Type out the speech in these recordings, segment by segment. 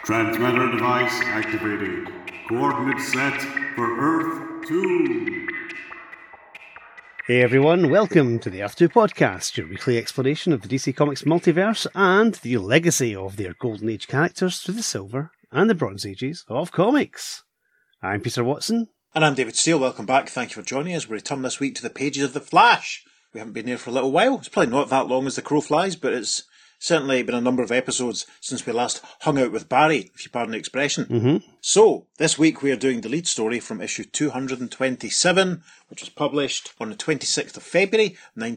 Transmitter device activated. Coordinates set for Earth 2. Hey everyone, welcome to the Earth 2 podcast, your weekly exploration of the DC Comics multiverse and the legacy of their Golden Age characters through the Silver and the Bronze Ages of comics. I'm Peter Watson. And I'm David Steele. Welcome back. Thank you for joining us. We return this week to the pages of The Flash. We haven't been here for a little while. It's probably not that long as the crow flies, but it's certainly been a number of episodes since we last hung out with Barry, if you pardon the expression. Mm-hmm. So, this week we are doing the lead story from issue 227, which was published on the 26th of February,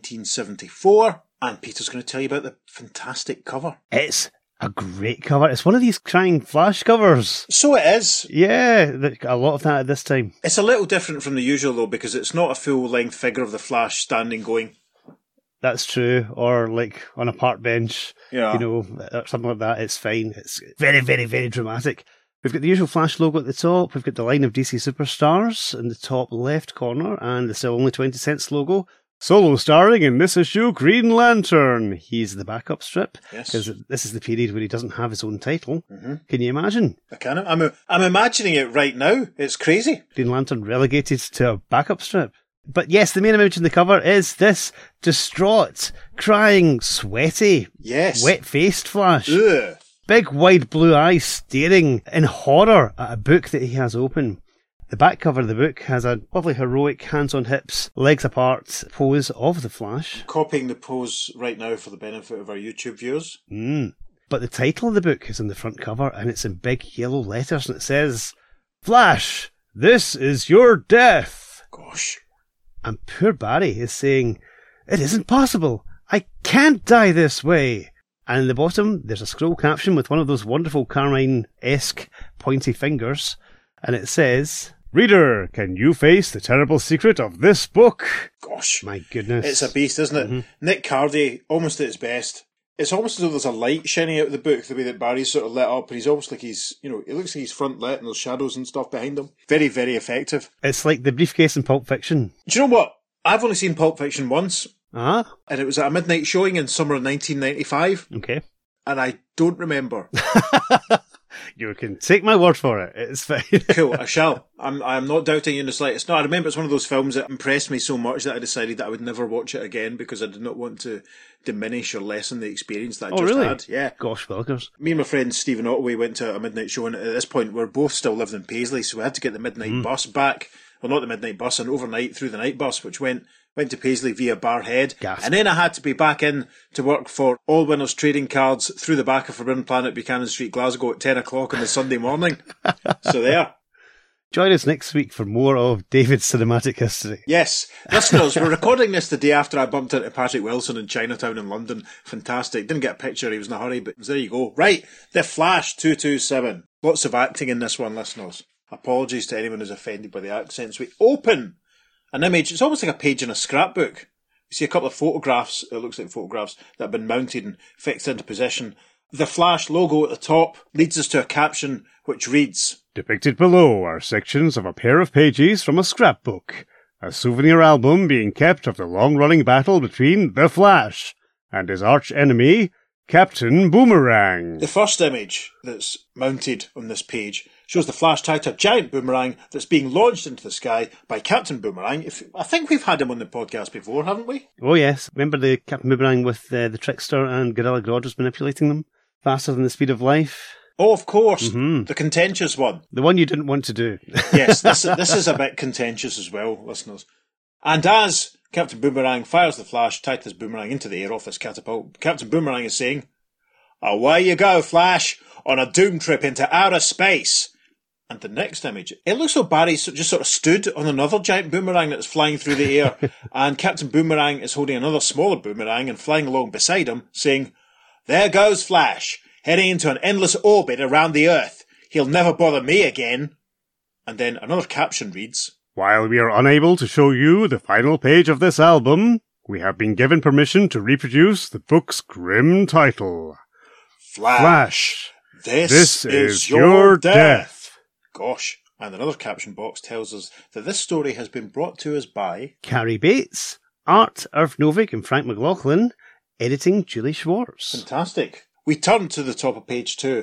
1974. And Peter's going to tell you about the fantastic cover. It's a great cover. It's one of these crying Flash covers. So it is. Yeah, a lot of that at this time. It's a little different from the usual, though, because it's not a full-length figure of the Flash standing going. That's true. Or like on a park bench, Yeah. or something like that. It's fine. It's very, very, very dramatic. We've got the usual Flash logo at the top. We've got the line of DC Superstars in the top left corner and the still only 20 cents logo. Solo starring in this issue, Green Lantern. He's the backup strip. Yes. Because this is the period where he doesn't have his own title. Mm-hmm. Can you imagine? I can. I'm imagining it right now. It's crazy. Green Lantern relegated to a backup strip. But yes, the main image in the cover is this distraught, crying, sweaty, Yes. wet-faced Flash. Ugh. Big wide blue eyes staring in horror at a book that he has open. The back cover of the book has a lovely heroic hands on hips, legs apart pose of the Flash. Copying the pose right now for the benefit of our YouTube viewers. But the title of the book is on the front cover and it's in big yellow letters and it says, Flash, this is your death. Gosh. And poor Barry is saying, it isn't possible. I can't die this way. And in the bottom, there's a scroll caption with one of those wonderful Carmine-esque pointy fingers. And it says, Reader, can you face the terrible secret of this book? Gosh. My goodness. It's a beast, isn't it? Mm-hmm. Nick Cardy, almost at his best. It's almost as though there's a light shining out of the book, the way that Barry's sort of lit up, and he's almost like it looks like he's front lit and there's shadows and stuff behind him. Very, very effective. It's like the briefcase in Pulp Fiction. Do you know what? I've only seen Pulp Fiction once, Ah, and it was at a midnight showing in summer of 1995, okay. and I don't remember. You can take my word for it. It's fine. Cool, I shall. I'm not doubting you in the slightest. No, I remember it's one of those films that impressed me so much that I decided that I would never watch it again because I did not want to diminish or lessen the experience that I just really? had. Yeah. Gosh, willikers. Me and my friend Stephen Ottaway went to a midnight show, and at this point we're both still living in Paisley, so we had to get the midnight bus back. Well, not the midnight bus, an overnight through the night bus, which went to Paisley via Barrhead. Gasp. And then I had to be back in to work for All Winners Trading Cards through the back of Forbidden Planet, Buchanan Street, Glasgow at 10 o'clock on the Sunday morning. So there. Join us next week for more of David's cinematic history. Yes. Listeners, we're recording this the day after I bumped into Patrick Wilson in Chinatown in London. Fantastic. Didn't get a picture, he was in a hurry, but there you go. Right, The Flash 227. Lots of acting in this one, listeners. Apologies to anyone who's offended by the accents. We open an image, it's almost like a page in a scrapbook. You see a couple of photographs, it looks like photographs, that have been mounted and fixed into position. The Flash logo at the top leads us to a caption which reads, Depicted below are sections of a pair of pages from a scrapbook, a souvenir album being kept of the long-running battle between The Flash and his arch-enemy, Captain Boomerang. The first image that's mounted on this page shows the Flash tied to a giant boomerang that's being launched into the sky by Captain Boomerang. I think we've had him on the podcast before, haven't we? Oh yes, remember the Captain Boomerang with the Trickster and Gorilla Grodd was manipulating them faster than the speed of life? Oh, of course. The contentious one. The one you didn't want to do. Yes, this is a bit contentious as well, listeners. And as Captain Boomerang fires the Flash tied his boomerang into the air off his catapult, Captain Boomerang is saying, Away you go, Flash, on a doom trip into outer space. And the next image, it looks like Barry's just sort of stood on another giant boomerang that's flying through the air, and Captain Boomerang is holding another smaller boomerang and flying along beside him, saying, There goes Flash, heading into an endless orbit around the Earth. He'll never bother me again. And then another caption reads, While we are unable to show you the final page of this album, we have been given permission to reproduce the book's grim title. Flash, this is your death. Gosh. And another caption box tells us that this story has been brought to us by Carrie Bates, art Irv Novick and Frank McLaughlin, editing Julie Schwartz. Fantastic. We turn to the top of page 2,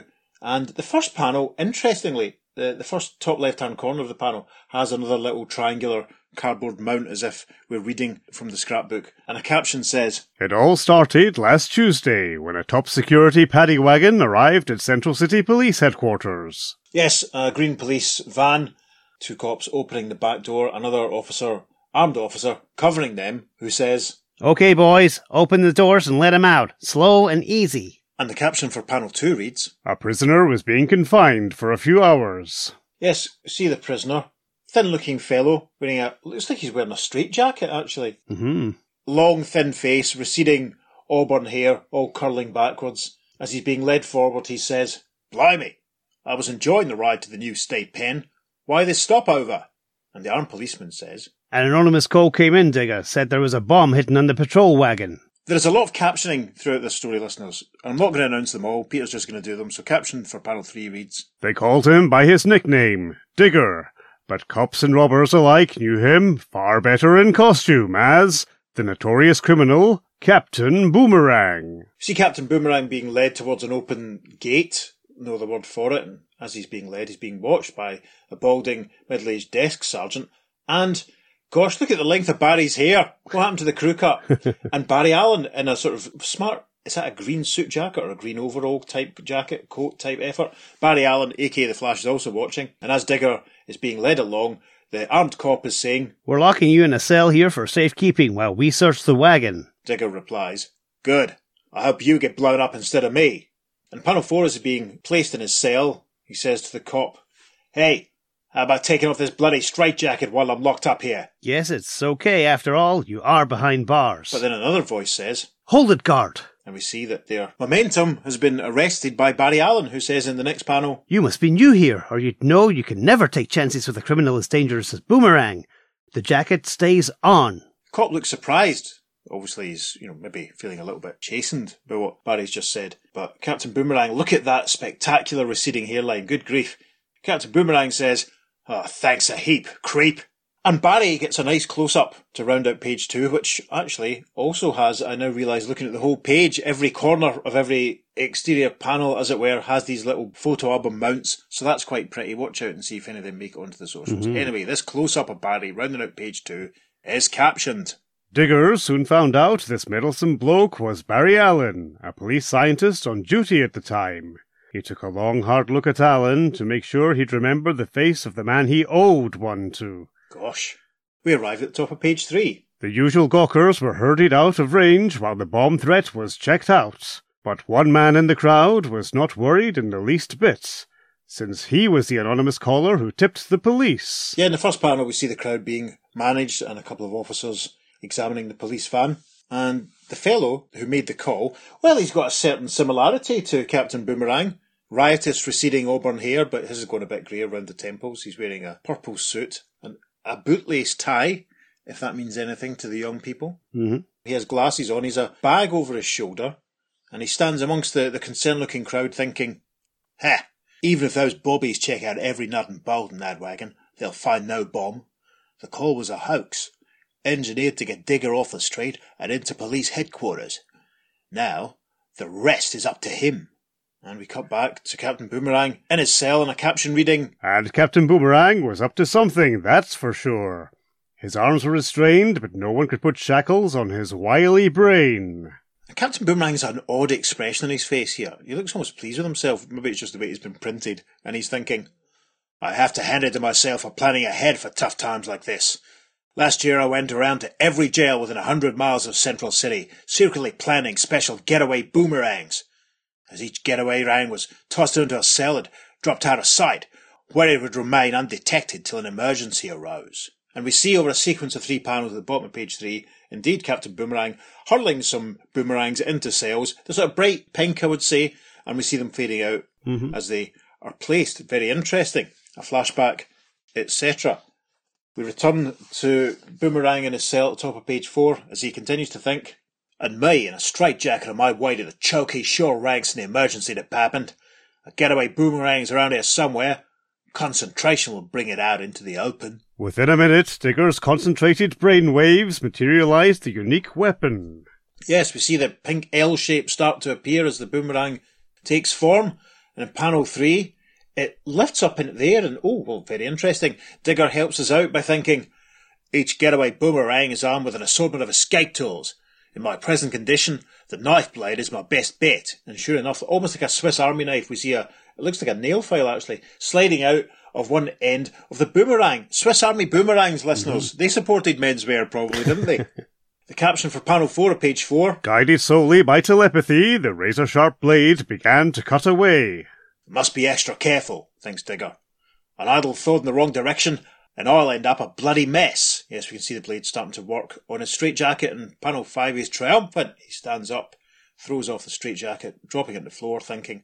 And the first panel, interestingly, the first top left-hand corner of the panel has another little triangular cardboard mount as if we're reading from the scrapbook. And a caption says, "It all started last Tuesday when a top security paddy wagon arrived at Central City Police Headquarters." Yes, a green police van, 2 cops opening the back door, another officer, armed officer, covering them, who says, "Okay, boys, open the doors and let him out. Slow and easy." And the caption for panel 2 reads, "A prisoner was being confined for a few hours." Yes, see the prisoner. Thin-looking fellow, looks like he's wearing a straitjacket, actually. Mm-hmm. Long, thin face, receding auburn hair, all curling backwards. As he's being led forward, he says, "Blimey, I was enjoying the ride to the new state pen. Why this stopover?" And the armed policeman says, "An anonymous call came in, Digger. Said there was a bomb hidden on the patrol wagon." There is a lot of captioning throughout this story, listeners. I'm not going to announce them all. Peter's just going to do them. So caption for panel 3 reads, "They called him by his nickname, Digger, but cops and robbers alike knew him far better in costume as the notorious criminal Captain Boomerang." See Captain Boomerang being led towards an open gate, no other word for it, and as he's being led, he's being watched by a balding, middle-aged desk sergeant. And, gosh, look at the length of Barry's hair. What happened to the crew cut? And Barry Allen in a sort of smart, is that a green suit jacket or a green overall type jacket, coat type effort? Barry Allen, aka The Flash, is also watching, and as Digger is being led along, the armed cop is saying, "We're locking you in a cell here for safekeeping while we search the wagon." Digger replies, "Good. I hope you get blown up instead of me." And panel 4 is being placed in his cell. He says to the cop, "Hey, how about taking off this bloody straitjacket while I'm locked up here?" "Yes, it's okay. After all, you are behind bars." But then another voice says, "Hold it, guard." and we see that their momentum has been arrested by Barry Allen, who says in the next panel, "You must be new here, or you'd know you can never take chances with a criminal as dangerous as Boomerang. The jacket stays on." Cop looks surprised. Obviously he's, maybe feeling a little bit chastened by what Barry's just said. But Captain Boomerang, look at that spectacular receding hairline. Good grief. Captain Boomerang says, "Oh, thanks a heap, creep." And Barry gets a nice close-up to round out page 2, which actually also has, I now realise, looking at the whole page, every corner of every exterior panel, as it were, has these little photo album mounts. So that's quite pretty. Watch out and see if any of them make it onto the socials. Mm-hmm. Anyway, this close-up of Barry rounding out page 2 is captioned, Digger soon found out this meddlesome bloke was Barry Allen, a police scientist on duty at the time. He took a long, hard look at Allen to make sure he'd remember the face of the man he owed one to. Gosh. We arrive at the top of page 3. The usual gawkers were herded out of range while the bomb threat was checked out. But one man in the crowd was not worried in the least bit, since he was the anonymous caller who tipped the police. Yeah, in the first panel we see the crowd being managed and a couple of officers examining the police van. And the fellow who made the call, well, he's got a certain similarity to Captain Boomerang. Riotous receding auburn hair, but his is going a bit grey around the temples. He's wearing a purple suit and a bootlace tie, if that means anything to the young people. Mm-hmm. He has glasses on, he's a bag over his shoulder, and he stands amongst the concerned-looking crowd thinking, even if those bobbies check out every nut and bolt in that wagon, they'll find no bomb. The call was a hoax, engineered to get Digger off the street and into police headquarters. Now, the rest is up to him." And we cut back to Captain Boomerang in his cell and a caption reading, And Captain Boomerang was up to something, that's for sure. His arms were restrained, but no one could put shackles on his wily brain. Captain Boomerang's got an odd expression on his face here. He looks almost pleased with himself. Maybe it's just the way he's been printed. And he's thinking, "I have to hand it to myself for planning ahead for tough times like this. Last year I went around to every jail within 100 miles of Central City, secretly planning special getaway boomerangs. As each getaway round was tossed into a cell and dropped out of sight, where it would remain undetected till an emergency arose." And we see over a sequence of 3 panels at the bottom of page 3, indeed Captain Boomerang hurling some boomerangs into cells. They're sort of bright pink, I would say, and we see them fading out as they are placed. Very interesting. A flashback, etc. We return to Boomerang in his cell at the top of page 4 as he continues to think, "And me in a straitjacket on my way to the choky shore ranks in the emergency department. A getaway boomerang's around here somewhere. Concentration will bring it out into the open." Within a minute, Digger's concentrated brainwaves materialized the unique weapon. Yes, we see the pink L shape start to appear as the boomerang takes form, And in panel 3, it lifts up into the air and, very interesting. Digger helps us out by thinking, each getaway boomerang is armed with an assortment of escape tools. In my present condition, the knife blade is my best bet. And sure enough, almost like a Swiss Army knife, we see it looks like a nail file actually, sliding out of one end of the boomerang. Swiss Army boomerangs, listeners. They supported menswear probably, didn't they? The caption for panel 4 of page 4. Guided solely by telepathy, the razor-sharp blade began to cut away. Must be extra careful, thinks Digger. An idle thought in the wrong direction, and I'll end up a bloody mess. Yes, we can see the blade starting to work on his straitjacket, and panel 5 he's triumphant. He stands up, throws off the straitjacket, dropping it on the floor, thinking,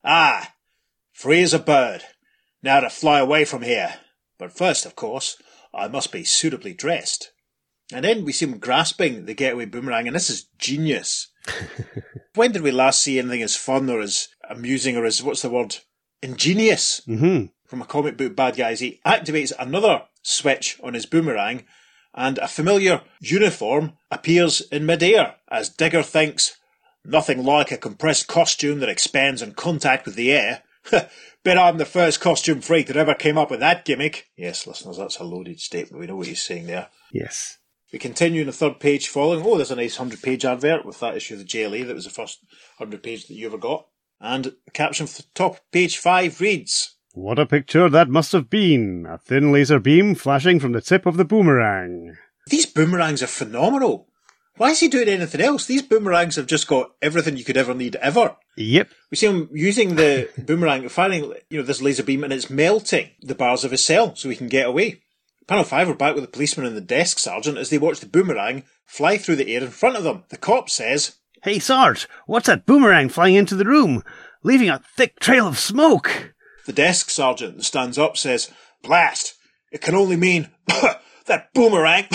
free as a bird. Now to fly away from here. But first, of course, I must be suitably dressed. And then we see him grasping the getaway boomerang, and this is genius. When did we last see anything as fun or as amusing or as, ingenious? Mm-hmm. From a comic book bad guys? He activates another switch on his boomerang, and a familiar uniform appears in midair, as Digger thinks, nothing like a compressed costume that expands in contact with the air. Bet I'm the first costume freak that ever came up with that gimmick. Yes, listeners, that's a loaded statement. We know what he's saying there. Yes. We continue in the third page following. There's a nice 100-page advert with that issue of the JLA. That was the first 100-page that you ever got. And the caption for the top page 5 reads, What a picture that must have been. A thin laser beam flashing from the tip of the boomerang. These boomerangs are phenomenal. Why is he doing anything else? These boomerangs have just got everything you could ever need ever. Yep. We see him using the boomerang, firing this laser beam, and it's melting the bars of his cell so he can get away. Panel 5 are back with the policeman and the desk sergeant as they watch the boomerang fly through the air in front of them. The cop says, Hey, Sarge, what's that boomerang flying into the room, leaving a thick trail of smoke? The desk sergeant stands up, says, Blast! It can only mean that boomerang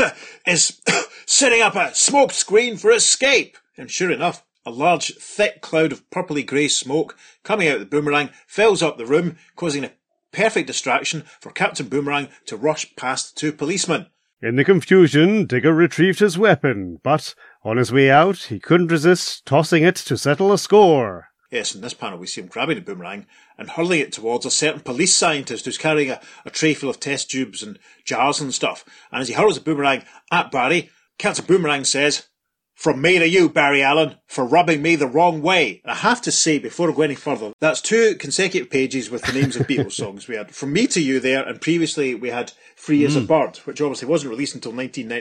is setting up a smoke screen for escape. And sure enough, a large, thick cloud of purpley grey smoke coming out of the boomerang fills up the room, causing a perfect distraction for Captain Boomerang to rush past the two policemen. In the confusion, Digger retrieved his weapon, but on his way out, he couldn't resist tossing it to settle a score. Yes, in this panel we see him grabbing the boomerang and hurling it towards a certain police scientist who's carrying a tray full of test tubes and jars and stuff. And as he hurls the boomerang at Barry, Captain Boomerang says, From me to you, Barry Allen, for rubbing me the wrong way. And I have to say, before I go any further, that's 2 consecutive pages with the names of Beatles songs. We had From Me to You there, and previously we had Free as a Bird, which obviously wasn't released until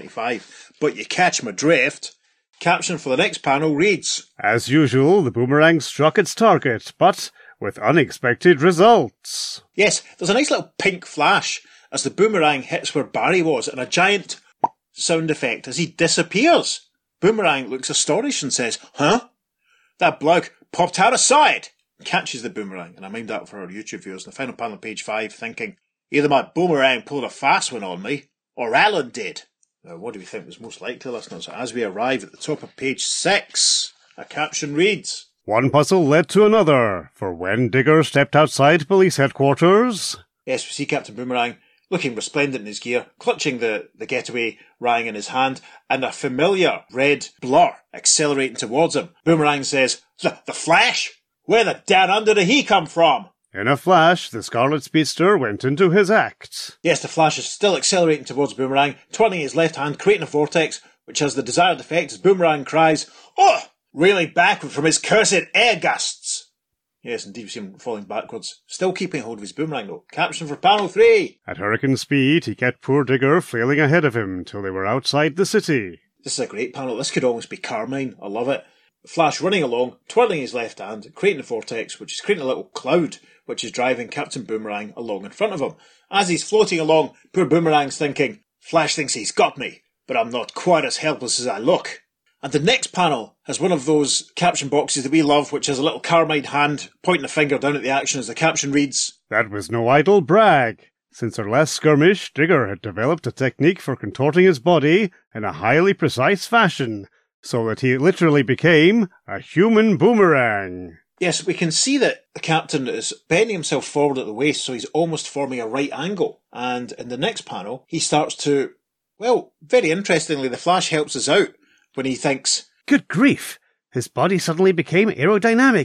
1995. But you catch my drift. Caption for the next panel reads, As usual, the boomerang struck its target, but with unexpected results. Yes, there's a nice little pink flash as the boomerang hits where Barry was, and a giant sound effect as he disappears. Boomerang looks astonished and says, Huh? That bloke popped out of sight! Catches the boomerang, and I mind that for our YouTube viewers. In the final panel on page 5, thinking, either my boomerang pulled a fast one on me, or Alan did. Now, what do we think was most likely, listeners? As we arrive at the top of page 6, a caption reads, One puzzle led to another, for when Digger stepped outside police headquarters... Yes, we see Captain Boomerang looking resplendent in his gear, clutching the getaway rang in his hand, and a familiar red blur accelerating towards him. Boomerang says, The Flash? Where the down under did he come from? In a flash, the Scarlet Speedster went into his act. Yes, the Flash is still accelerating towards Boomerang, twirling his left hand, creating a vortex, which has the desired effect as Boomerang cries, Oh! Reeling backward from his cursed air gusts. Yes, indeed, we see him falling backwards, still keeping hold of his boomerang though. Caption for panel 3. At hurricane speed, he kept poor Digger flailing ahead of him till they were outside the city. This is a great panel. This could almost be Carmine. I love it. Flash running along, twirling his left hand, creating a vortex, which is creating a little cloud, which is driving Captain Boomerang along in front of him. As he's floating along, poor Boomerang's thinking, Flash thinks he's got me, but I'm not quite as helpless as I look. And the next panel has one of those caption boxes that we love, which has a little Carmine hand pointing a finger down at the action as the caption reads, That was no idle brag. Since their last skirmish, Digger had developed a technique for contorting his body in a highly precise fashion, so that he literally became a human boomerang. Yes, we can see that the captain is bending himself forward at the waist, so he's almost forming a right angle. And in the next panel, he starts to, well, very interestingly, the Flash helps us out when he thinks, Good grief! His body suddenly became aerodynamic.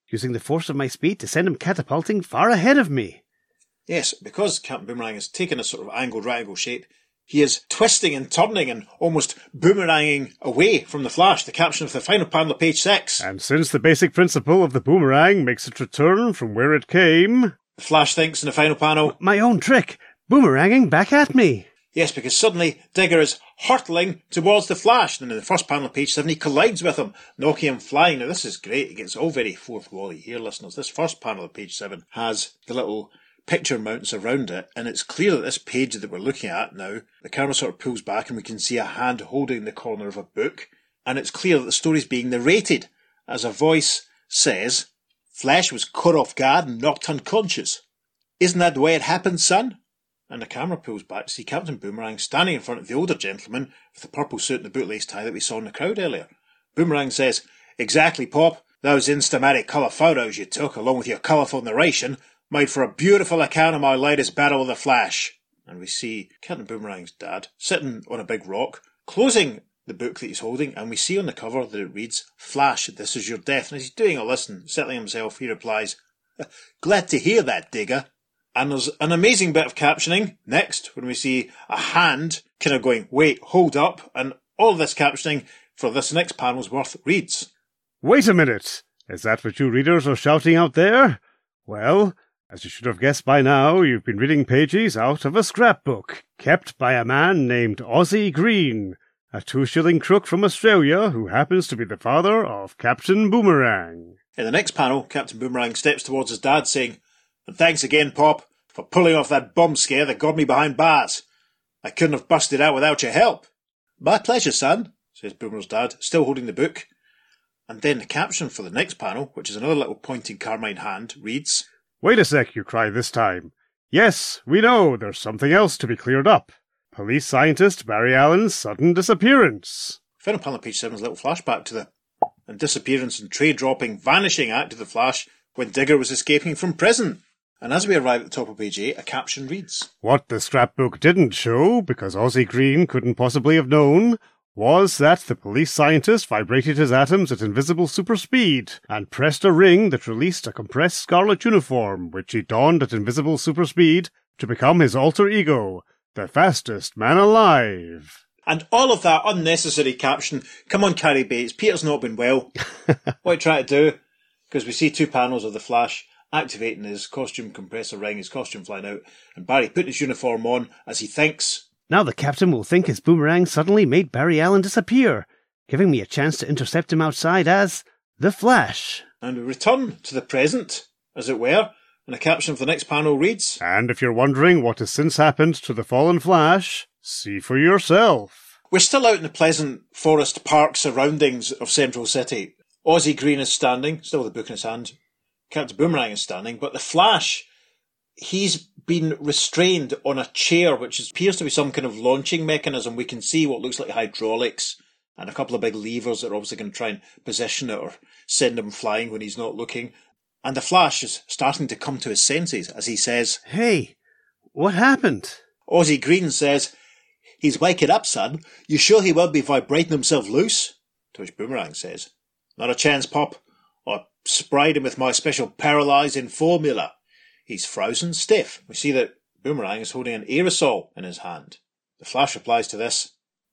using the force of my speed to send him catapulting far ahead of me. Yes, because Captain Boomerang has taken a sort of angled triangle shape, he is twisting and turning and almost boomeranging away from the Flash, the caption of the final panel of page 6. And since the basic principle of the boomerang makes it return from where it came... The Flash thinks in the final panel... My own trick! Boomeranging back at me! Yes, because suddenly Digger is hurtling towards the Flash, and in the first panel of page 7 he collides with him, knocking him flying. Now this is great, it gets all very fourth wally here, listeners. This first panel of page 7 has the little picture mounts around it, and it's clear that this page that we're looking at now, the camera sort of pulls back and we can see a hand holding the corner of a book, and it's clear that the story's being narrated as a voice says, Flash was caught off guard and knocked unconscious. Isn't that the way it happened, son? And the camera pulls back to see Captain Boomerang standing in front of the older gentleman with the purple suit and the bootlace tie that we saw in the crowd earlier. Boomerang says, Exactly, Pop. Those instamatic colour photos you took, along with your colourful narration, made for a beautiful account of my latest battle with the Flash. And we see Captain Boomerang's dad sitting on a big rock, closing the book that he's holding, and we see on the cover that it reads, Flash, this is your death. And as he's doing all this and settling himself, he replies, Glad to hear that, Digger. And there's an amazing bit of captioning next when we see a hand kind of going, wait, hold up, and all this captioning for this next panel's worth reads. Wait a minute! Is that what you readers are shouting out there? Well, as you should have guessed by now, you've been reading pages out of a scrapbook kept by a man named Ozzie Green, a 2-shilling crook from Australia who happens to be the father of Captain Boomerang. In the next panel, Captain Boomerang steps towards his dad saying, And thanks again, Pop, for pulling off that bomb scare that got me behind bars. I couldn't have busted out without your help. My pleasure, son, says Boomer's dad, still holding the book. And then the caption for the next panel, which is another little pointing carmine hand, reads, Wait a sec, you cry this time. Yes, we know there's something else to be cleared up. Police scientist Barry Allen's sudden disappearance. Final panel of page 7 is a little flashback to the disappearance and tray-dropping, vanishing act of the Flash when Digger was escaping from prison. And as we arrive at the top of page 8, a caption reads, What the scrapbook didn't show, because Ozzie Green couldn't possibly have known, was that the police scientist vibrated his atoms at invisible superspeed and pressed a ring that released a compressed scarlet uniform, which he donned at invisible superspeed to become his alter ego, the fastest man alive. And all of that unnecessary caption, come on, Carrie Bates, Peter's not been well. What are you trying to do? Because we see 2 panels of the Flash activating his costume compressor ring, his costume flying out, and Barry putting his uniform on as he thinks, Now the captain will think his boomerang suddenly made Barry Allen disappear, giving me a chance to intercept him outside as the Flash. And we return to the present, as it were, and the caption of the next panel reads, And if you're wondering what has since happened to the fallen Flash, see for yourself. We're still out in the pleasant forest park surroundings of Central City. Ozzie Green is standing, still with the book in his hand. Captain Boomerang is standing, but the Flash, he's been restrained on a chair, which appears to be some kind of launching mechanism. We can see what looks like hydraulics and a couple of big levers that are obviously going to try and position it or send him flying when he's not looking. And the Flash is starting to come to his senses as he says, Hey, what happened? Ozzie Green says, He's waking up, son. You sure he won't be vibrating himself loose? To which Boomerang says, Not a chance, Pop. I sprayed him with my special paralysing formula. He's frozen stiff. We see that Boomerang is holding an aerosol in his hand. The Flash replies to this,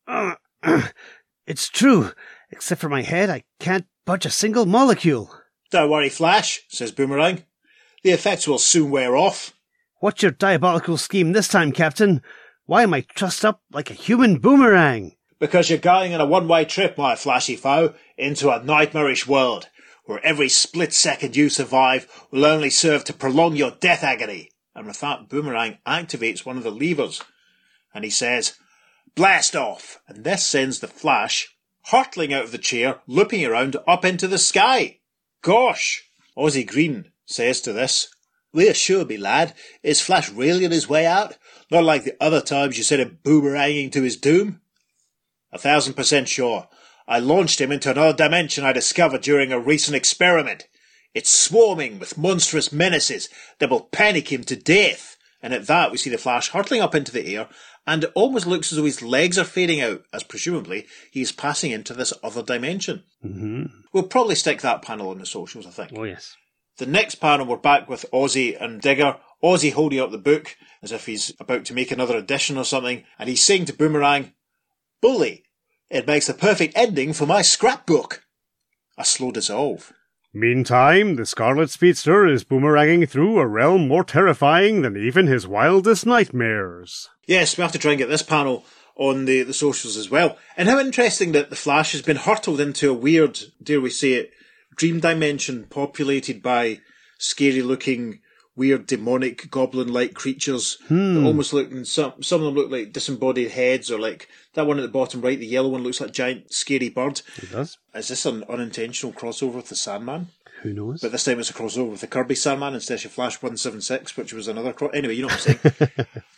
It's true. Except for my head, I can't budge a single molecule. Don't worry, Flash, says Boomerang. The effects will soon wear off. What's your diabolical scheme this time, Captain? Why am I trussed up like a human boomerang? Because you're going on a one-way trip, my flashy foe, into a nightmarish world, where every split second you survive will only serve to prolong your death agony. And with that, Boomerang activates one of the levers, and he says, Blast off! And this sends the Flash hurtling out of the chair, looping around up into the sky. Gosh! Ozzie Green says to this, Reassure me, lad, is Flash really on his way out? Not like the other times you sent him boomeranging to his doom? 1,000% sure. I launched him into another dimension I discovered during a recent experiment. It's swarming with monstrous menaces that will panic him to death. And at that we see the Flash hurtling up into the air, and it almost looks as though his legs are fading out, as presumably he's passing into this other dimension. Mm-hmm. We'll probably stick that panel on the socials, I think. Oh, yes. The next panel, we're back with Ozzy and Digger. Ozzy holding up the book as if he's about to make another edition or something, and he's saying to Boomerang, "Bully, it makes the perfect ending for my scrapbook." A slow dissolve. Meantime, the Scarlet Speedster is boomeranging through a realm more terrifying than even his wildest nightmares. Yes, we have to try and get this panel on the socials as well. And how interesting that the Flash has been hurtled into a weird, dare we say it, dream dimension populated by scary-looking, weird, demonic, goblin-like creatures that almost look, and some of them look like disembodied heads, or like that one at the bottom right, the yellow one looks like a giant, scary bird. It does. Is this an unintentional crossover with the Sandman? Who knows? But this time it's a crossover with the Kirby Sandman instead of Flash 176, which was another Anyway, you know what I'm saying.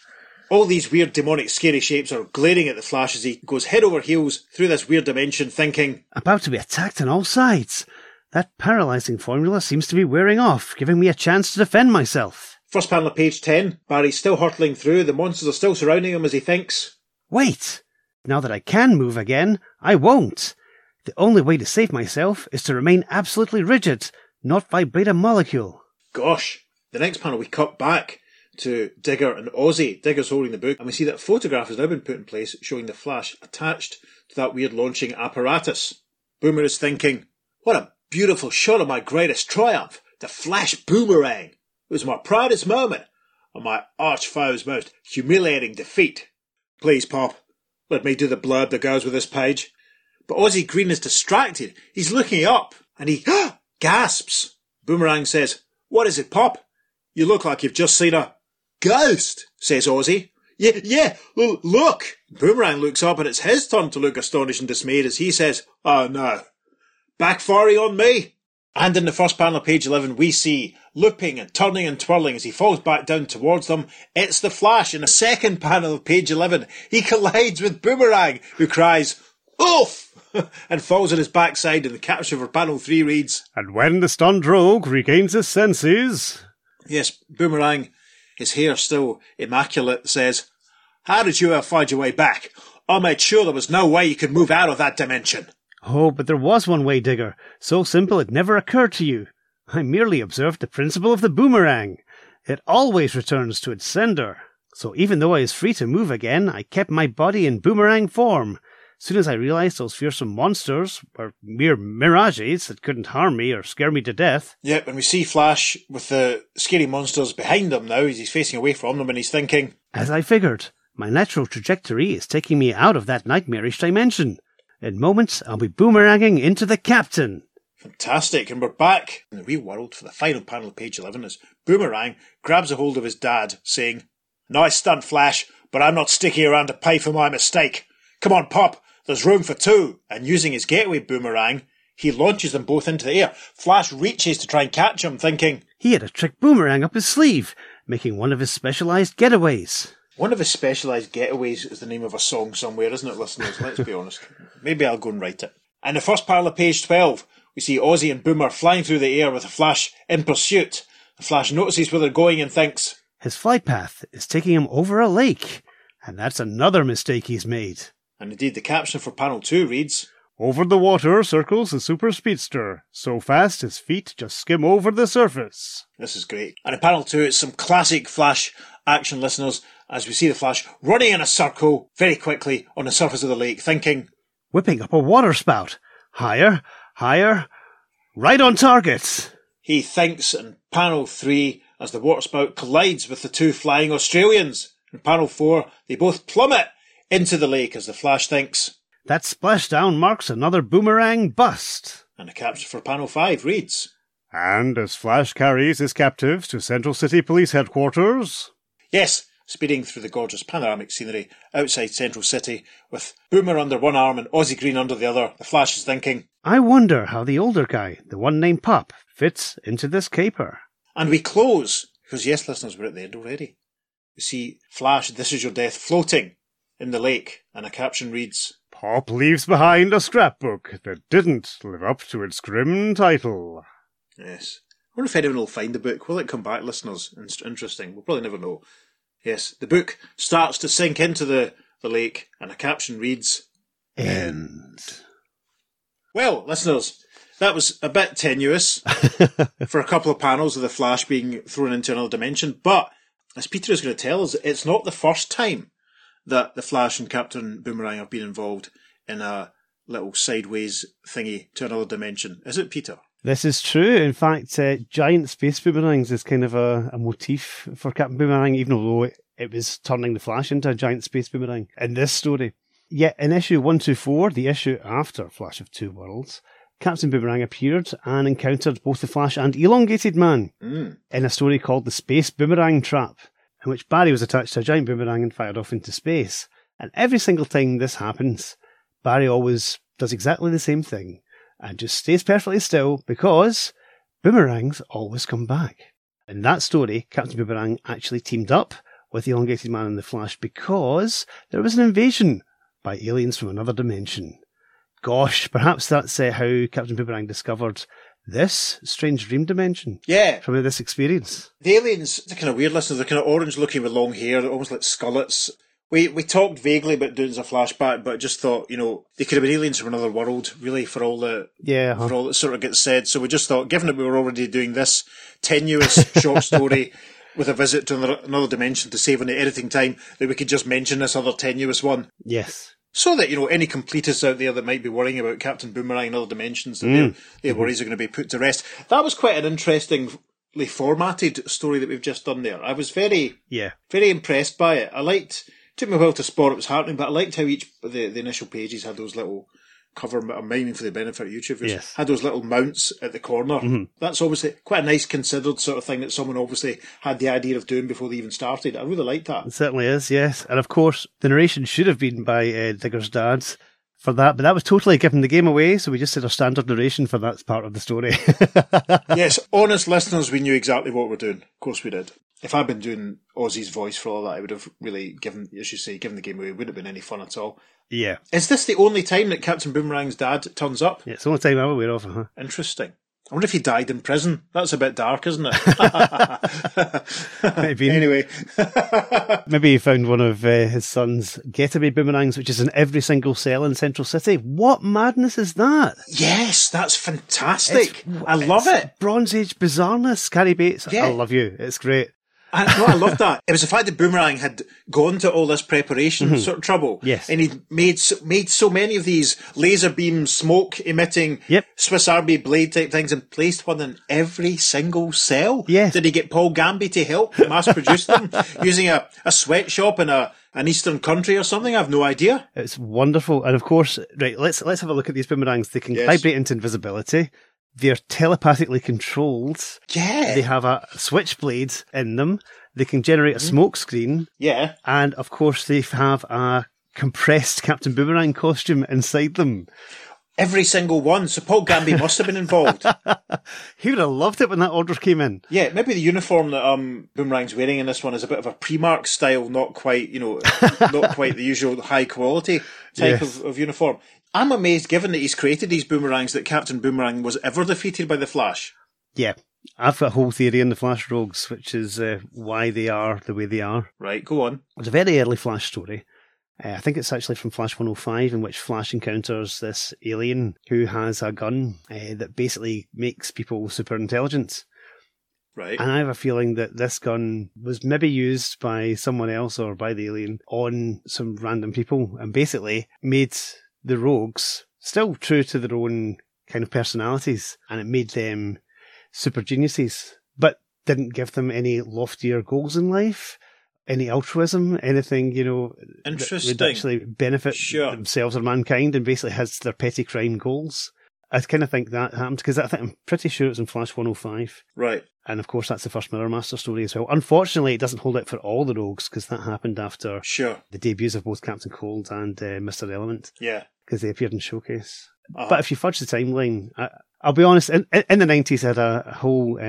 All these weird, demonic, scary shapes are glaring at the Flash as he goes head over heels through this weird dimension, thinking, About to be attacked on all sides. That paralysing formula seems to be wearing off, giving me a chance to defend myself. First panel of page 10, Barry's still hurtling through, the monsters are still surrounding him as he thinks, Wait! Now that I can move again, I won't. The only way to save myself is to remain absolutely rigid, not vibrate a molecule. Gosh. The next panel we cut back to Digger and Ozzy. Digger's holding the book, and we see that a photograph has now been put in place showing the Flash attached to that weird launching apparatus. Boomer is thinking, what a beautiful shot of my greatest triumph, the Flash Boomerang. It was my proudest moment, and my arch-foe's most humiliating defeat. Please, Pop, let me do the blurb that goes with this page. But Ozzy Green is distracted. He's looking up, and he gasps. Boomerang says, what is it, Pop? You look like you've just seen a ghost, says Ozzy. Yeah, look. Boomerang looks up, and it's his turn to look astonished and dismayed as he says, oh no, backfiring on me. And in the first panel of page 11, we see looping and turning and twirling as he falls back down towards them. It's the Flash. In the second panel of page 11, he collides with Boomerang, who cries, oof! and falls on his backside, and the caption for panel 3 reads, And when the stunned rogue regains his senses... Yes, Boomerang, his hair still immaculate, says, how did you ever find your way back? I made sure there was no way you could move out of that dimension. Oh, but there was one way, Digger. So simple it never occurred to you. I merely observed the principle of the boomerang. It always returns to its sender. So even though I was free to move again, I kept my body in boomerang form. Soon as I realised those fearsome monsters were mere mirages that couldn't harm me or scare me to death. Yep, and we see Flash with the scary monsters behind him now as he's facing away from them, and he's thinking, as I figured, my natural trajectory is taking me out of that nightmarish dimension. In moments, I'll be boomeranging into the Captain. Fantastic, and we're back in the real world for the final panel of page 11 as Boomerang grabs a hold of his dad, saying, nice stunt, Flash, but I'm not sticking around to pay for my mistake. Come on, Pop, there's room for two. And using his getaway boomerang, he launches them both into the air. Flash reaches to try and catch him, thinking, he had a trick boomerang up his sleeve, making one of his specialised getaways. One of his specialised getaways is the name of a song somewhere, isn't it, listeners? Let's be honest. Maybe I'll go and write it. And the first panel of page 12, we see Ozzy and Boomer flying through the air with the Flash in pursuit. The Flash notices where they're going and thinks, his flight path is taking him over a lake, and that's another mistake he's made. And indeed, the caption for panel 2 reads, over the water circles the super speedster, so fast his feet just skim over the surface. This is great. And in panel 2, it's some classic Flash action, listeners, as we see the Flash running in a circle very quickly on the surface of the lake, thinking, whipping up a water spout. Higher, higher, right on target. He thinks in panel 3 as the water spout collides with the two flying Australians. In panel 4, they both plummet into the lake as the Flash thinks, that splashdown marks another boomerang bust. And the caption for panel 5 reads, and as Flash carries his captives to Central City Police Headquarters... Yes, speeding through the gorgeous panoramic scenery outside Central City, with Boomer under one arm and Ozzy Green under the other, the Flash is thinking, I wonder how the older guy, the one named Pop, fits into this caper. And we close, because yes, listeners, we're at the end already. We see Flash, This Is Your Death, floating in the lake, and a caption reads, Pop leaves behind a scrapbook that didn't live up to its grim title. Yes. I wonder if anyone will find the book. Will it come back, listeners? Interesting. We'll probably never know. Yes, the book starts to sink into the lake, and a caption reads, End. Well, listeners, That was a bit tenuous for a couple of panels of the Flash being thrown into another dimension. But, as Peter is going to tell us, it's not the first time that the Flash and Captain Boomerang have been involved in a little sideways thingy to another dimension. Is it, Peter? This is true. In fact, giant space boomerangs is kind of a motif for Captain Boomerang, even though it was turning the Flash into a giant space boomerang in this story. Yet in issue 124, the issue after Flash of Two Worlds, Captain Boomerang appeared and encountered both the Flash and Elongated Man in a story called The Space Boomerang Trap, in which Barry was attached to a giant boomerang and fired off into space. And every single time this happens, Barry always does exactly the same thing and just stays perfectly still because boomerangs always come back. In that story, Captain Boomerang actually teamed up with the Elongated Man and the Flash because there was an invasion by aliens from another dimension. Gosh, perhaps that's how Captain Boomerang discovered this strange dream dimension. Yeah. From this experience. The aliens, they're kind of weird, listeners. They're kind of orange looking with long hair, almost like skullets. We talked vaguely about doing as a flashback, but just thought, they could have been aliens from another world, really, for all that sort of gets said. So we just thought, given that we were already doing this tenuous short story with a visit to another dimension to save on the editing time, that we could just mention this other tenuous one. Yes. So that, any completists out there that might be worrying about Captain Boomerang in other dimensions, that their worries are going to be put to rest. That was quite an interestingly formatted story that we've just done there. I was very impressed by it. Took me a while to spot what was happening, but I liked how each the initial pages had those little cover, I'm miming for the benefit of YouTube viewers, had those little mounts at the corner. Mm-hmm. That's obviously quite a nice considered sort of thing that someone obviously had the idea of doing before they even started. I really liked that. It certainly is, yes. And of course, the narration should have been by Digger's dad for that, but that was totally giving the game away, so we just did our standard narration for that part of the story. Yes, honest listeners, we knew exactly what we're doing. Of course we did. If I'd been doing Ozzy's voice for all that, I would have really given the game away. It wouldn't have been any fun at all. Yeah. Is this the only time that Captain Boomerang's dad turns up? Yeah, it's the only time I'm aware of. Uh-huh. Interesting. I wonder if he died in prison. That's a bit dark, isn't it? Maybe. Anyway. Maybe he found one of his son's getaway boomerangs, which is in every single cell in Central City. What madness is that? Yes, that's fantastic. I love it. Bronze Age bizarreness. Carrie Bates, yeah. I love you. It's great. I love that. It was the fact that Boomerang had gone to all this preparation sort of trouble. Yes. And he'd made so many of these laser beam smoke emitting Swiss Army blade type things and placed one in every single cell. Yes. Did he get Paul Gamby to help mass produce them using a sweatshop in an eastern country or something? I have no idea. It's wonderful. And of course, right, let's have a look at these boomerangs. They can vibrate into invisibility. They're telepathically controlled. Yeah. They have a switchblade in them. They can generate a smoke screen. Yeah. And, of course, they have a compressed Captain Boomerang costume inside them. Every single one. So Paul Gamby must have been involved. He would have loved it when that order came in. Yeah, maybe the uniform that Boomerang's wearing in this one is a bit of a Primark style, not quite, not quite the usual high quality type of uniform. I'm amazed, given that he's created these boomerangs, that Captain Boomerang was ever defeated by the Flash. Yeah. I've got a whole theory on the Flash rogues, which is why they are the way they are. Right, go on. It's a very early Flash story. I think it's actually from Flash 105, in which Flash encounters this alien who has a gun that basically makes people super intelligent. Right. And I have a feeling that this gun was maybe used by someone else or by the alien on some random people and basically made the rogues still true to their own kind of personalities, and it made them super geniuses, but didn't give them any loftier goals in life, any altruism, anything, Interesting. that would actually benefit themselves or mankind, and basically has their petty crime goals. I kind of think that happened because I'm pretty sure it's in Flash 105. Right. And of course, that's the first Mirror Master story as well. Unfortunately, it doesn't hold out for all the rogues because that happened after the debuts of both Captain Cold and Mr. Element. Yeah. Because they appeared in Showcase. Uh-huh. But if you fudge the timeline, I'll be honest, in the 90s, I had a whole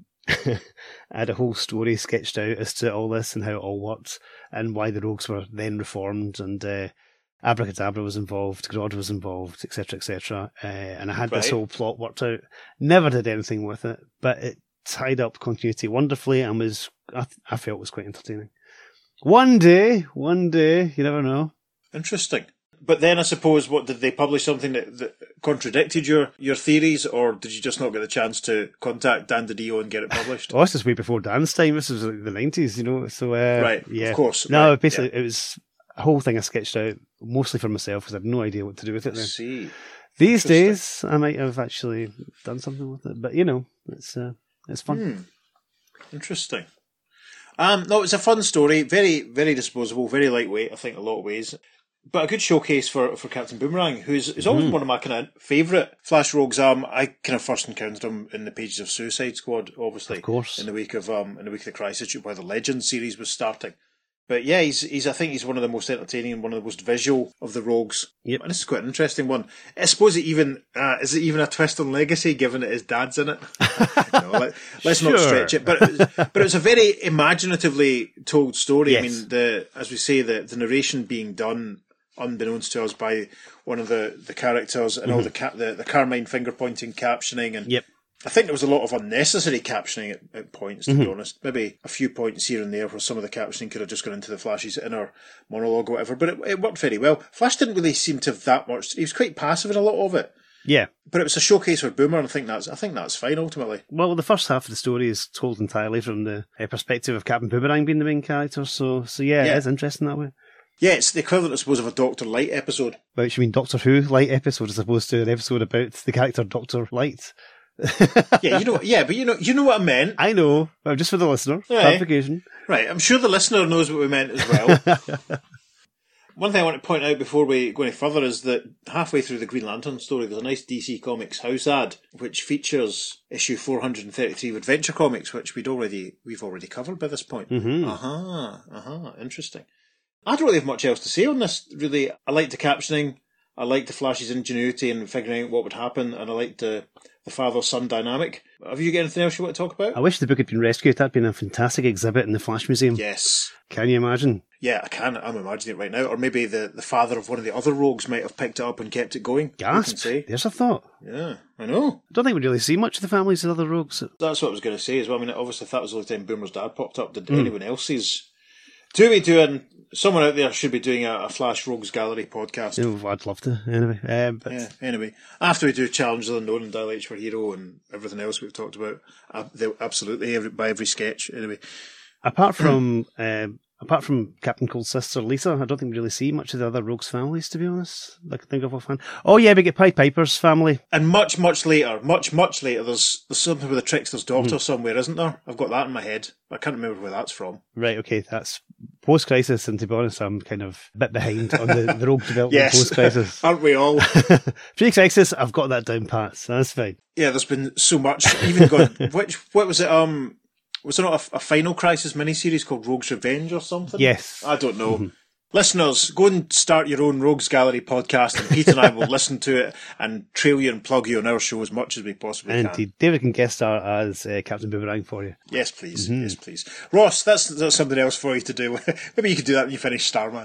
I had a whole story sketched out as to all this and how it all worked and why the rogues were then reformed, and Abracadabra was involved, Grodd was involved, etc., etc. And I had this whole plot worked out. Never did anything with it, but it tied up continuity wonderfully and I felt was quite entertaining. One day, you never know. Interesting. But then I suppose, what did they publish something that contradicted your theories, or did you just not get the chance to contact Dan DiDio and get it published? Oh, this is way before Dan's time. This was like the 90s, you know. So right, yeah, of course. No, right, basically it was a whole thing I sketched out mostly for myself because I had no idea what to do with it. I see. These days, I might have actually done something with it, but you know, it's fun. Interesting. No, it's a fun story. Very, very disposable. Very lightweight. I think in a lot of ways. But a good showcase for Captain Boomerang, who's always one of my kind of favourite Flash rogues. I kind of first encountered him in the pages of Suicide Squad, obviously, of course, in the week of the Crisis, where the Legends series was starting. But yeah, he's I think he's one of the most entertaining and one of the most visual of the rogues. Yep. And this is quite an interesting one. I suppose is it even a twist on Legacy, given that his dad's in it? No, let's not stretch it. But it was a very imaginatively told story. Yes. I mean, as we say, the narration being done unbeknownst to us by one of the characters, and all the Carmine finger pointing captioning, and yep. I think there was a lot of unnecessary captioning at points, to be honest. Maybe a few points here and there where some of the captioning could have just gone into the Flash's inner monologue or whatever, but it worked very well. Flash didn't really seem to have that much. He was quite passive in a lot of it. Yeah. But it was a showcase for Boomer, and I think that's fine ultimately. Well, the first half of the story is told entirely from the perspective of Captain Boomerang being the main character, so yeah, it is interesting that way. Yeah, it's the equivalent, I suppose, of a Dr. Light episode. Which, you mean Doctor Who Light episode as opposed to an episode about the character Dr. Light? But you know what I meant. I know, but just for the listener, clarification. Right, I'm sure the listener knows what we meant as well. One thing I want to point out before we go any further is that halfway through the Green Lantern story, there's a nice DC Comics house ad which features issue 433 of Adventure Comics, which we've already covered by this point. Interesting. I don't really have much else to say on this, really. I liked the captioning. I liked the Flash's ingenuity in figuring out what would happen, and I liked the father-son dynamic. Have you got anything else you want to talk about? I wish the book had been rescued. That'd been a fantastic exhibit in the Flash Museum. Yes. Can you imagine? Yeah, I can. I'm imagining it right now. Or maybe the father of one of the other rogues might have picked it up and kept it going. Gasp. There's a thought. Yeah, I know. I don't think we really see much of the families of other rogues. That's what I was going to say as well. I mean, obviously, if that was the only time Boomer's dad popped up, did anyone else's... Do we do, and someone out there should be doing a Flash Rogues Gallery podcast. Oh, I'd love to, anyway. Anyway, after we do Challenge of the Unknown and Dial H for Hero and everything else we've talked about, absolutely, by every sketch, anyway. Apart from Captain Cold's sister, Lisa, I don't think we really see much of the other Rogues families, to be honest. I can think of offhand. Oh yeah, we get Pied Piper's family. And much later, there's something with the Trickster's daughter somewhere, isn't there? I've got that in my head. I can't remember where that's from. Right, okay, that's post-crisis, and to be honest, I'm kind of a bit behind on the Rogue development post-crisis. Aren't we all? Pre-crisis, I've got that down pat, so that's fine. Yeah, there's been so much. Even gone, what was it, was there not a Final Crisis miniseries called Rogues Revenge or something? Yes. I don't know. Listeners, go and start your own Rogues Gallery podcast, and Pete and I will listen to it and trail you and plug you on our show as much as we possibly can. Indeed. David can guest star as Captain Boomerang for you. Yes, please. Yes, please. Ross, that's something else for you to do. Maybe you could do that when you finish Starman.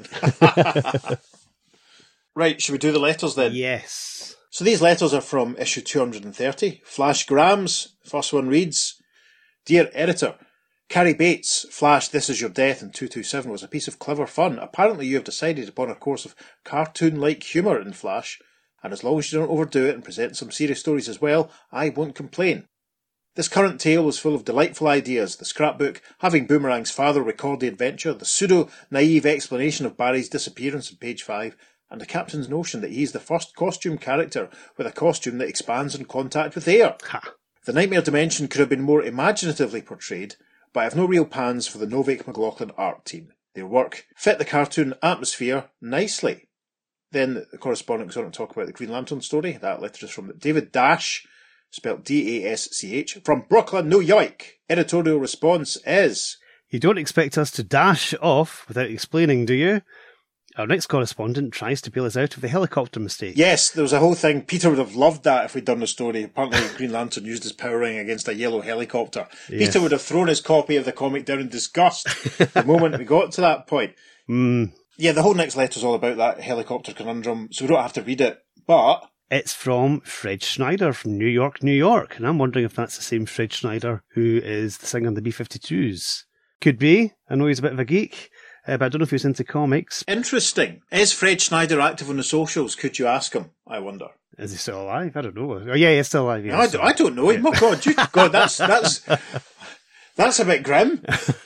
Right, should we do the letters then? Yes. So these letters are from issue 230. Flash Grams. First one reads, Dear Editor, Carrie Bates, Flash, This Is Your Death in 227 was a piece of clever fun. Apparently you have decided upon a course of cartoon-like humour in Flash, and as long as you don't overdo it and present some serious stories as well, I won't complain. This current tale was full of delightful ideas, the scrapbook, having Boomerang's father record the adventure, the pseudo-naive explanation of Barry's disappearance on page 5, and the captain's notion that he's the first costume character with a costume that expands in contact with air. Ha. The Nightmare Dimension could have been more imaginatively portrayed, but I have no real plans for the Novak McLaughlin art team. Their work fit the cartoon atmosphere nicely. Then the correspondent goes on to talk about the Green Lantern story. That letter is from David Dash, spelled D-A-S-C-H, from Brooklyn, New York. Editorial response is... You don't expect us to dash off without explaining, do you? Our next correspondent tries to bail us out of the helicopter mistake. Yes, there was a whole thing. Peter would have loved that if we'd done the story. Apparently Green Lantern used his power ring against a yellow helicopter. Yes. Peter would have thrown his copy of the comic down in disgust the moment we got to that point. Yeah, the whole next letter is all about that helicopter conundrum, so we don't have to read it. But... It's from Fred Schneider from New York, New York. And I'm wondering if that's the same Fred Schneider who is the singer on the B-52s. Could be. I know he's a bit of a geek. but I don't know if he was into comics. Interesting. Is Fred Schneider active on the socials? Could you ask him? I wonder. Is he still alive? I don't know. Oh, yeah, he's still alive. Yeah, I don't know him. Oh, God, that's a bit grim.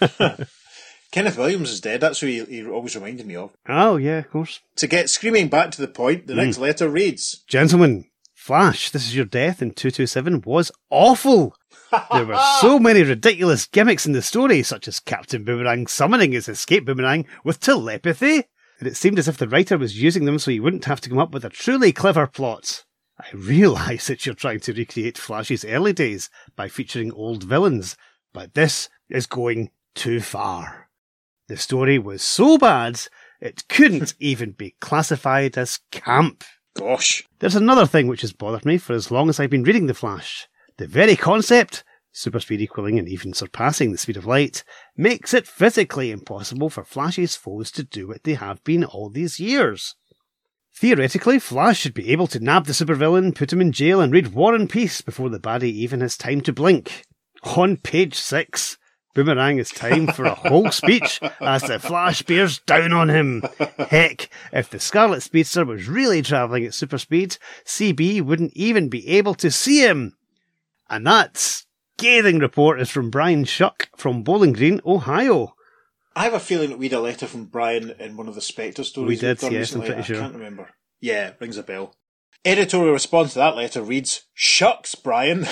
Kenneth Williams is dead. That's who he always reminded me of. Oh, yeah, of course. To get screaming back to the point, the next letter reads... Gentlemen, Flash, This Is Your Death in 227 was awful. There were so many ridiculous gimmicks in the story, such as Captain Boomerang summoning his escape boomerang with telepathy, and it seemed as if the writer was using them so he wouldn't have to come up with a truly clever plot. I realise that you're trying to recreate Flash's early days by featuring old villains, but this is going too far. The story was so bad, it couldn't even be classified as camp. Gosh. There's another thing which has bothered me for as long as I've been reading The Flash. The very concept, super speed equaling and even surpassing the speed of light, makes it physically impossible for Flash's foes to do what they have been all these years. Theoretically, Flash should be able to nab the supervillain, put him in jail and read War and Peace before the baddie even has time to blink. On page 6, Boomerang has time for a whole speech as the Flash bears down on him. Heck, if the Scarlet Speedster was really travelling at super speed, CB wouldn't even be able to see him. And that scathing report is from Brian Shuck from Bowling Green, Ohio. I have a feeling that we had a letter from Brian in one of the Spectre stories. We did, yes, recently. I'm pretty sure. I can't remember. Yeah, rings a bell. Editorial response to that letter reads, "Shucks, Brian.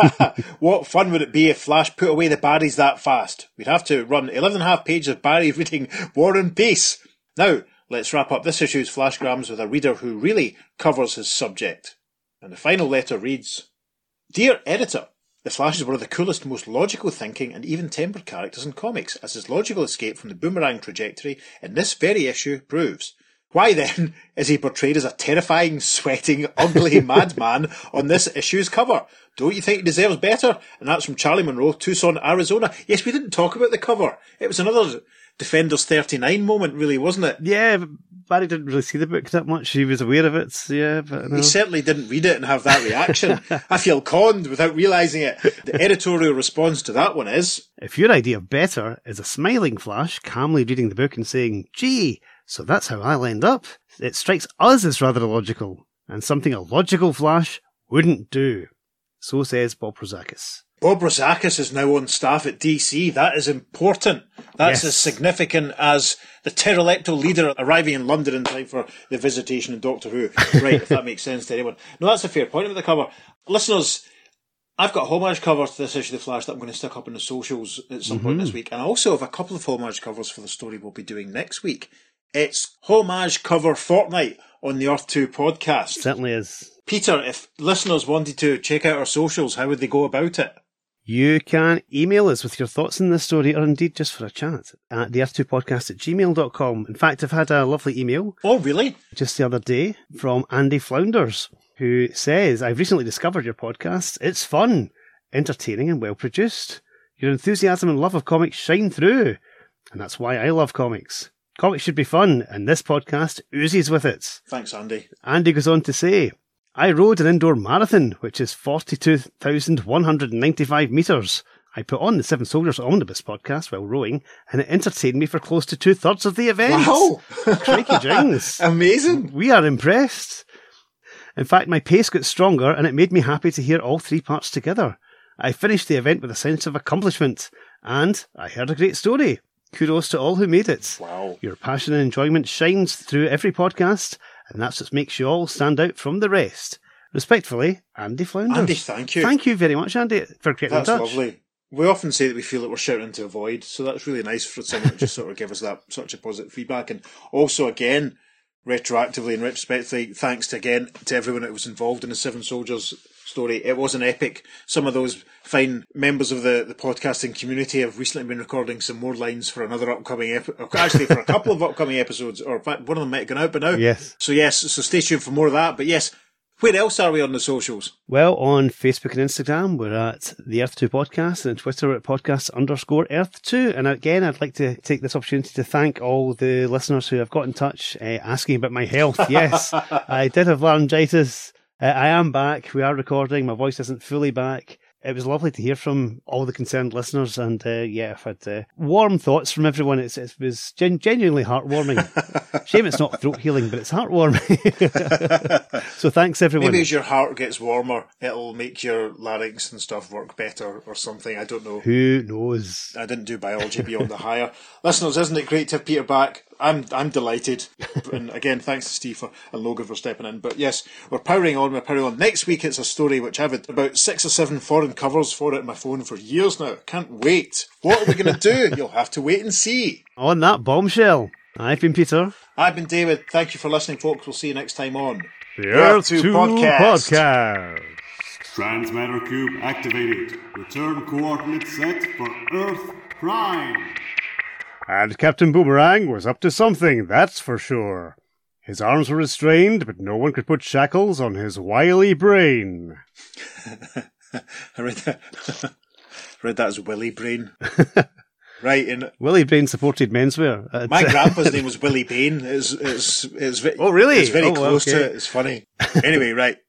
What fun would it be if Flash put away the baddies that fast? We'd have to run 11.5 pages of Barry reading War and Peace. Now, let's wrap up this issue's Flashgrams with a reader who really covers his subject." And the final letter reads, "Dear Editor, the Flash is one of the coolest, most logical thinking and even-tempered characters in comics, as his logical escape from the Boomerang trajectory in this very issue proves. Why then is he portrayed as a terrifying, sweating, ugly madman on this issue's cover? Don't you think he deserves better?" And that's from Charlie Monroe, Tucson, Arizona. Yes, we didn't talk about the cover. It was another Defenders 39 moment, really, wasn't it? Yeah, but Barry didn't really see the book that much. He was aware of it, yeah. But no. He certainly didn't read it and have that reaction. I feel conned without realising it. The editorial response to that one is... If your idea of better is a smiling Flash calmly reading the book and saying, "Gee, so that's how I'll end up," it strikes us as rather illogical, and something a logical Flash wouldn't do. So says Bob Rozakis. Bob Rozakis is now on staff at DC. That is important. That's as significant as the pterodactyl leader arriving in London in time for the visitation in Doctor Who. Right, if that makes sense to anyone. No, that's a fair point about the cover. Listeners, I've got a homage cover to this issue of The Flash that I'm going to stick up in the socials at some point this week. And I also have a couple of homage covers for the story we'll be doing next week. It's Homage Cover Fortnight on the Earth 2 podcast. Certainly is. Peter, if listeners wanted to check out our socials, how would they go about it? You can email us with your thoughts on this story, or indeed just for a chat, at theearth2podcast@gmail.com. In fact, I've had a lovely email. Oh, really? Just the other day from Andy Flounders, who says, "I've recently discovered your podcast. It's fun, entertaining and well produced. Your enthusiasm and love of comics shine through. And that's why I love comics. Comics should be fun, and this podcast oozes with it." Thanks, Andy. Andy goes on to say, "I rode an indoor marathon, which is 42,195 metres. I put on the Seven Soldiers Omnibus podcast while rowing, and it entertained me for close to 2/3 of the event." Wow! Crikey jings. Amazing. We are impressed. "In fact, my pace got stronger, and it made me happy to hear all three parts together. I finished the event with a sense of accomplishment, and I heard a great story. Kudos to all who made it. Wow. Your passion and enjoyment shines through every podcast, and that's what makes you all stand out from the rest. Respectfully, Andy Flounders." Andy, thank you. Thank you very much, Andy, for getting in touch. That's lovely. We often say that we feel that we're shouting into a void, so that's really nice for someone to just sort of give us that such a positive feedback. And also, again, retroactively and retrospectively, thanks to everyone that was involved in the Seven Soldiers story. It was an epic. Some of those fine members of the podcasting community have recently been recording some more lines for another upcoming actually for a couple of upcoming episodes, or in fact one of them might have gone out by now. Yes. So stay tuned for more of that. But yes, where else are we on the socials? Well, on Facebook and Instagram, we're at the Earth 2 Podcast, and Twitter we're at podcast_Earth2. And again, I'd like to take this opportunity to thank all the listeners who have got in touch asking about my health. Yes, I did have laryngitis. I am back. We are recording. My voice isn't fully back. It was lovely to hear from all the concerned listeners, and I've had warm thoughts from everyone. It was genuinely heartwarming. Shame it's not throat healing, but it's heartwarming. So thanks, everyone. Maybe as your heart gets warmer, it'll make your larynx and stuff work better or something. I don't know. Who knows? I didn't do biology beyond the hire. Listeners, isn't it great to have Peter back? I'm delighted. And again, thanks to Steve and Logan for stepping in. But yes, we're powering on. Next week it's a story which I've had about 6 or 7 foreign covers for it on my phone for years now. Can't wait. What are we going to do? You'll have to wait and see. On that bombshell, I've been Peter. I've been David. Thank you for listening, folks. We'll see you next time on The Earth 2 Podcast. Transmatter cube activated. Return coordinates set for Earth Prime. And Captain Boomerang was up to something, that's for sure. His arms were restrained, but no one could put shackles on his wily brain. I read that as Willy Brain. Right, in Willie Brain supported menswear. my grandpa's name was Willie Bain. It's oh, really? It's very well, close okay. to it. It's funny. Anyway, right.